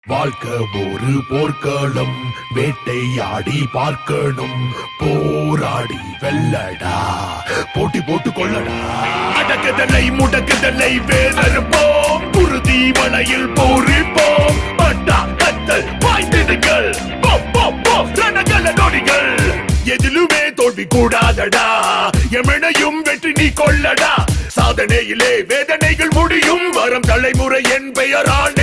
வாழ்க்கை ஒரு போர்க்களம், வேட்டையாடி பார்க்கணும், போராடி வெல்லடா, போட்டி போட்டு கொள்ளடா. அடக்குதலை முடக்குதலை வேதறுப்போம், குருதி மலையில் போரிப்போம், பட்டா கத்தல் பாய்ந்திடுங்கள், ரணகல நொடிகள். எதிலுமே தோல்வி கூடாதடா, எமனையும் வெற்றி நீ கொள்ளடா. சாதனையிலே வேதனைகள் முடியும், வரும் தலைமுறை என் பெயரான